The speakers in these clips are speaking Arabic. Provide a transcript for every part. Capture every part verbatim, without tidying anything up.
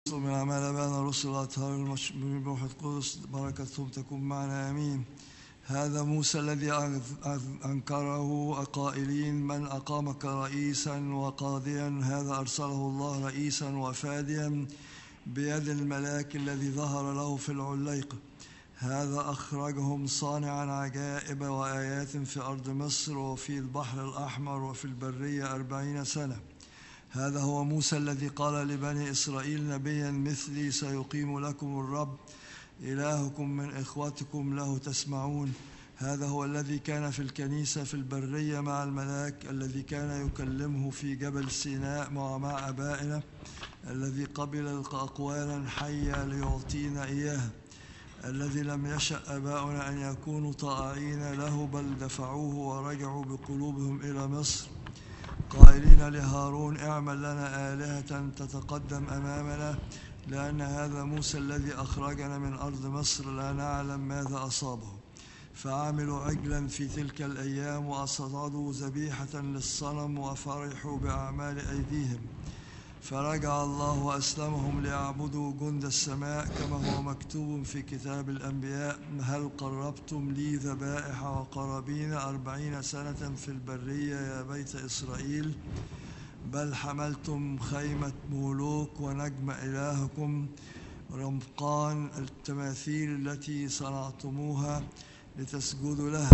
من أعمال آبائنا الرسل الأطهار المشمولين بروح القدس بركتهم تكون معنا آمين. هذا موسى الذي أنكره قائلين من أقامك رئيسا وقاضيا، هذا أرسله الله رئيسا وفاديا بيد الملاك الذي ظهر له في العليقة. هذا أخرجهم صانعا عجائب وآيات في أرض مصر وفي البحر الأحمر وفي البرية أربعين سنة. هذا هو موسى الذي قال لبني إسرائيل نبيا مثلي سيقيم لكم الرب إلهكم من إخوتكم له تسمعون. هذا هو الذي كان في الكنيسة في البرية مع الملاك الذي كان يكلمه في جبل سيناء مع أبائنا، الذي قبل أقوالا حية ليعطينا إياها، الذي لم يشأ آباؤنا أن يكونوا طائعين له بل دفعوه ورجعوا بقلوبهم إلى مصر قائلين لهارون اعمل لنا آلهة تتقدم أمامنا، لأن هذا موسى الذي أخرجنا من أرض مصر لا نعلم ماذا أصابه. فعملوا عجلا في تلك الأيام وأصعدوا ذبيحة للصنم وفرحوا بأعمال أيديهم. فرجع الله وأسلمهم ليعبدوا جند السماء كما هو مكتوب في كتاب الأنبياء هل قربتم لي ذبائح وقرابين أربعين سنة في البرية يا بيت إسرائيل، بل حملتم خيمة مولوك ونجم إلهكم رمقان التماثيل التي صنعتموها لتسجدوا لها.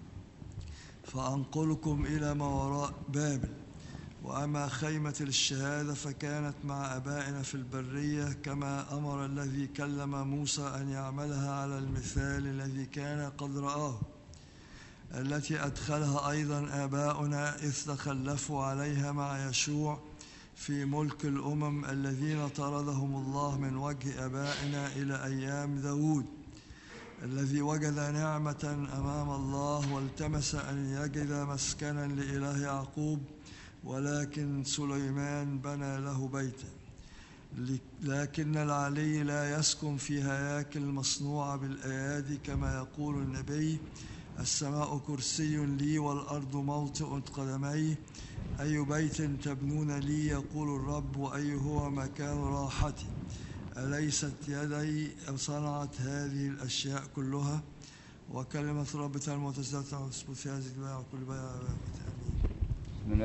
فأنقلكم إلى ما وراء بابل. وأما خيمة الشهادة فكانت مع أبائنا في البرية كما أمر الذي كلم موسى أن يعملها على المثال الذي كان قد رآه، التي أدخلها أيضا آباؤنا إذ تخلفوا عليها مع يشوع في ملك الأمم الذين طردهم الله من وجه آبائنا إلى أيام داود، الذي وجد نعمة أمام الله والتمس أن يجد مسكنا لإله يعقوب، ولكن سليمان بنى له بيتا. لكن العلي لا يسكن في هياكل مصنوعة بالأيادي كما يقول النبي السماء كرسي لي والأرض موطئ قدمي، أي بيت تبنون لي يقول الرب وأي هو مكان راحتي، أليست يدي صنعت هذه الأشياء كلها؟ وكلمة رب المعتزلة تثبت في هذه البيعة وكل بيعة.